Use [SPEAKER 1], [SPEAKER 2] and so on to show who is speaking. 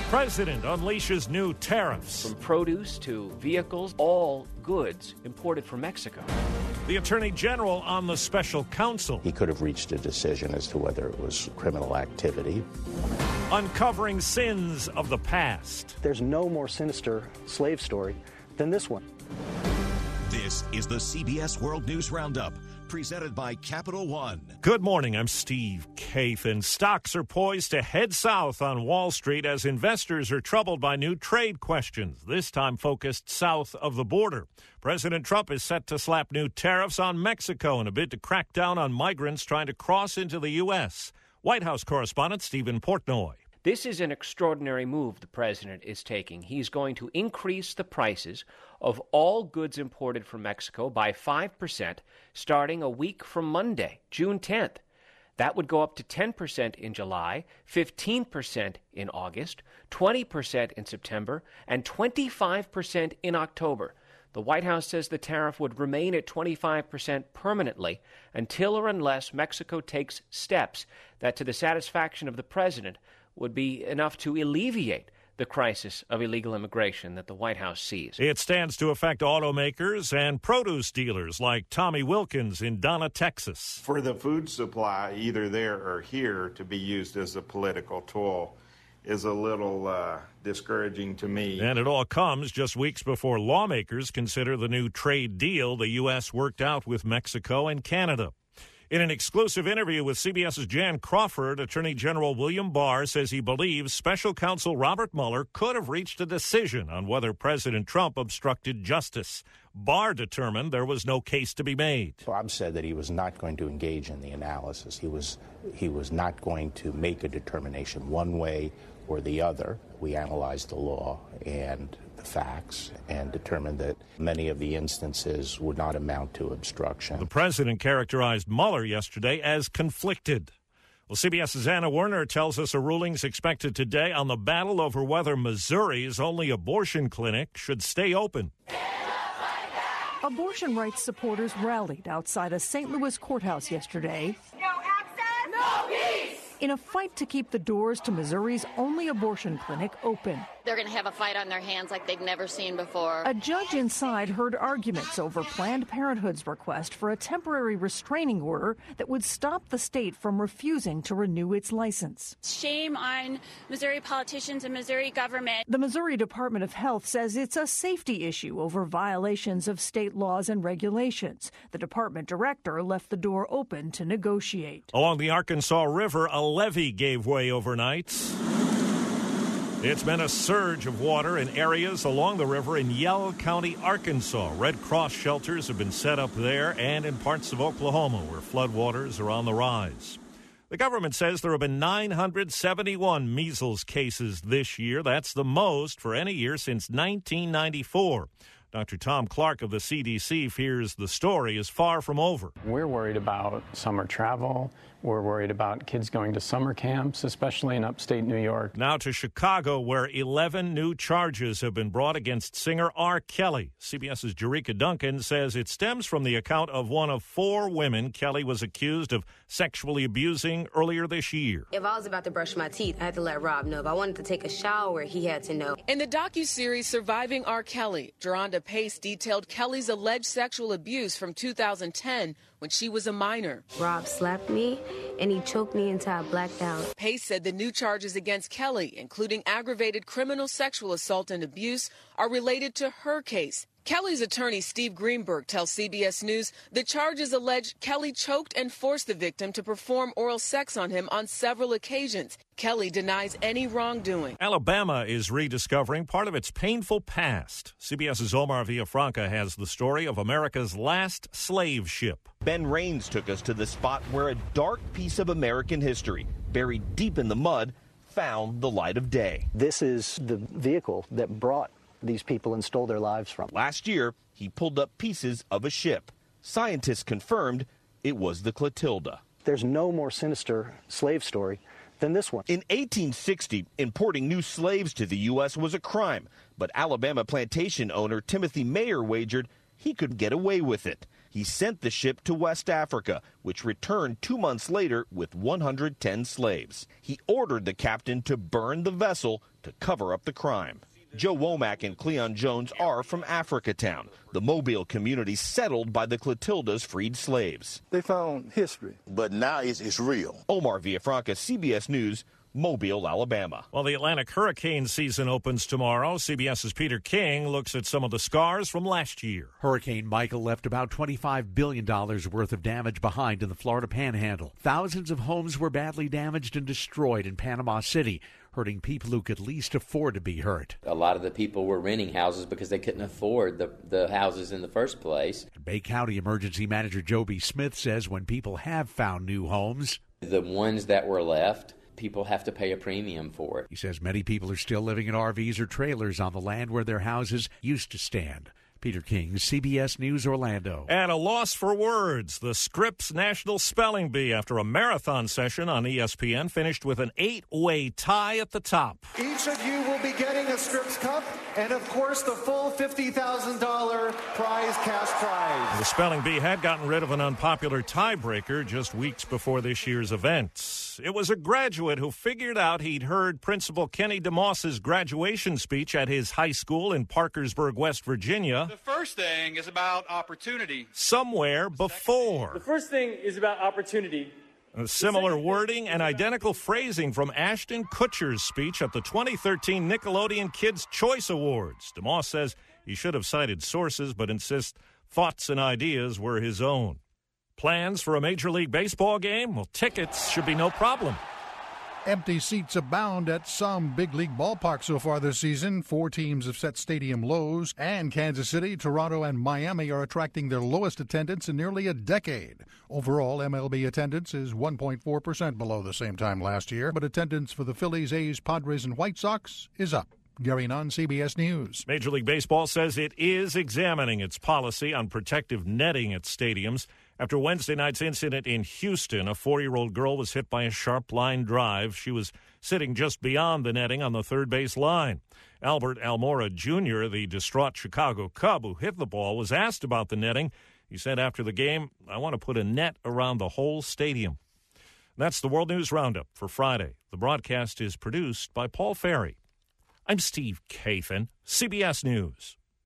[SPEAKER 1] President unleashes new tariffs.
[SPEAKER 2] From produce to vehicles, all goods imported from Mexico.
[SPEAKER 1] The Attorney General on the special counsel.
[SPEAKER 3] He could have reached a decision as to whether it was criminal activity.
[SPEAKER 1] Uncovering sins of the past.
[SPEAKER 4] There's no more sinister slave story than this one.
[SPEAKER 5] This is the CBS World News Roundup, presented by Capital One.
[SPEAKER 1] Good morning, I'm Steve Kathan. Stocks are poised to head south on Wall Street as investors are troubled by new trade questions, this time focused south of the border. President Trump is set to slap new tariffs on Mexico in a bid to crack down on migrants trying to cross into the U.S. White House correspondent Stephen Portnoy.
[SPEAKER 2] This is an extraordinary move the president is taking. He's going to increase the prices of all goods imported from Mexico by 5% starting a week from Monday, June 10th. That would go up to 10% in July, 15% in August, 20% in September, and 25% in October. The White House says the tariff would remain at 25% permanently until or unless Mexico takes steps that, to the satisfaction of the president, would be enough to alleviate the crisis of illegal immigration that the White House sees.
[SPEAKER 1] It stands to affect automakers and produce dealers like Tommy Wilkins in Donna, Texas.
[SPEAKER 6] For the food supply, either there or here, to be used as a political tool is a little discouraging to me.
[SPEAKER 1] And it all comes just weeks before lawmakers consider the new trade deal the U.S. worked out with Mexico and Canada. In an exclusive interview with CBS's Jan Crawford, Attorney General William Barr says he believes Special Counsel Robert Mueller could have reached a decision on whether President Trump obstructed justice. Barr determined there was no case to be made.
[SPEAKER 3] Bob said that he was not going to engage in the analysis. He was not going to make a determination one way or the other. We analyzed the law and the facts and determined that many of the instances would not amount to obstruction.
[SPEAKER 1] The president characterized Mueller yesterday as conflicted. Well, CBS's Anna Werner tells us a ruling's expected today on the battle over whether Missouri's only abortion clinic should stay open.
[SPEAKER 7] Abortion rights supporters rallied outside a St. Louis courthouse yesterday.
[SPEAKER 8] No access, no peace!
[SPEAKER 7] In a fight to keep the doors to Missouri's only abortion clinic open.
[SPEAKER 9] They're going to have a fight on their hands like they've never seen before.
[SPEAKER 7] A judge inside heard arguments over Planned Parenthood's request for a temporary restraining order that would stop the state from refusing to renew its license.
[SPEAKER 8] Shame on Missouri politicians and Missouri government.
[SPEAKER 7] The Missouri Department of Health says it's a safety issue over violations of state laws and regulations. The department director left the door open to negotiate.
[SPEAKER 1] Along the Arkansas River, a levee gave way overnight. It's meant a surge of water in areas along the river in Yell County, Arkansas. Red Cross shelters have been set up there and in parts of Oklahoma where floodwaters are on the rise. The government says there have been 971 measles cases this year. That's the most for any year since 1994. Dr. Tom Clark of the CDC fears the story is far from over.
[SPEAKER 10] We're worried about summer travel. We're worried about kids going to summer camps, especially in upstate New York.
[SPEAKER 1] Now to Chicago, where 11 new charges have been brought against singer R. Kelly. CBS's Jerika Duncan says it stems from the account of one of 4 women Kelly was accused of sexually abusing earlier this year.
[SPEAKER 11] If I was about to brush my teeth, I had to let Rob know. If I wanted to take a shower, he had to know.
[SPEAKER 12] In the docuseries Surviving R. Kelly, Geronda Pace detailed Kelly's alleged sexual abuse from 2010 when she was a minor.
[SPEAKER 11] Rob slapped me, and he choked me until I blacked out.
[SPEAKER 12] Pace said the new charges against Kelly, including aggravated criminal sexual assault and abuse, are related to her case. Kelly's attorney, Steve Greenberg, tells CBS News the charges allege Kelly choked and forced the victim to perform oral sex on him on several occasions. Kelly denies any wrongdoing.
[SPEAKER 1] Alabama is rediscovering part of its painful past. CBS's Omar Villafranca has the story of America's last slave ship.
[SPEAKER 13] Ben Raines took us to the spot where a dark piece of American history, buried deep in the mud, found the light of day.
[SPEAKER 4] This is the vehicle that brought these people and stole their lives from.
[SPEAKER 13] Last year, he pulled up pieces of a ship. Scientists confirmed it was the Clotilda.
[SPEAKER 4] There's no more sinister slave story than this one.
[SPEAKER 13] In 1860, importing new slaves to the U.S. was a crime, but Alabama plantation owner Timothy Mayer wagered he could get away with it. He sent the ship to West Africa, which returned 2 months later with 110 slaves. He ordered the captain to burn the vessel to cover up the crime. Joe Womack and Cleon Jones are from Africatown, the Mobile community settled by the Clotildas' freed slaves.
[SPEAKER 14] They found history, but now it's real.
[SPEAKER 13] Omar Villafranca, CBS News, Mobile, Alabama.
[SPEAKER 1] Well, the Atlantic hurricane season opens tomorrow. CBS's Peter King looks at some of the scars from last year.
[SPEAKER 15] Hurricane Michael left about $25 billion worth of damage behind in the Florida Panhandle. Thousands of homes were badly damaged and destroyed in Panama City, hurting people who could least afford to be hurt.
[SPEAKER 16] A lot of the people were renting houses because they couldn't afford the houses in the first place.
[SPEAKER 15] Bay County Emergency Manager Joby Smith says when people have found new homes,
[SPEAKER 16] the ones that were left, people have to pay a premium for it.
[SPEAKER 15] He says many people are still living in RVs or trailers on the land where their houses used to stand. Peter King, CBS News, Orlando.
[SPEAKER 1] And a loss for words. The Scripps National Spelling Bee, after a marathon session on ESPN, finished with an 8-way tie at the top.
[SPEAKER 17] Each of you will be getting a Scripps Cup and, of course, the full $50,000 cash prize.
[SPEAKER 1] The Spelling Bee had gotten rid of an unpopular tiebreaker just weeks before this year's event. It was a graduate who figured out he'd heard Principal Kenny DeMoss's graduation speech at his high school in Parkersburg, West Virginia.
[SPEAKER 18] The first thing is about opportunity.
[SPEAKER 1] Somewhere before.
[SPEAKER 19] The first thing is about opportunity.
[SPEAKER 1] A similar wording and identical phrasing from Ashton Kutcher's speech at the 2013 Nickelodeon Kids' Choice Awards. DeMoss says he should have cited sources, but insists thoughts and ideas were his own. Plans for a Major League Baseball game? Well, tickets should be no problem.
[SPEAKER 20] Empty seats abound at some big league ballparks so far this season. 4 teams have set stadium lows, and Kansas City, Toronto, and Miami are attracting their lowest attendance in nearly a decade. Overall, MLB attendance is 1.4% below the same time last year, but attendance for the Phillies, A's, Padres, and White Sox is up. Gary Nunn, CBS News.
[SPEAKER 1] Major League Baseball says it is examining its policy on protective netting at stadiums. After Wednesday night's incident in Houston, a 4-year-old girl was hit by a sharp line drive. She was sitting just beyond the netting on the third base line. Albert Almora Jr., the distraught Chicago Cub who hit the ball, was asked about the netting. He said after the game, "I want to put a net around the whole stadium." That's the World News Roundup for Friday. The broadcast is produced by Paul Ferry. I'm Steve Kathan, CBS News.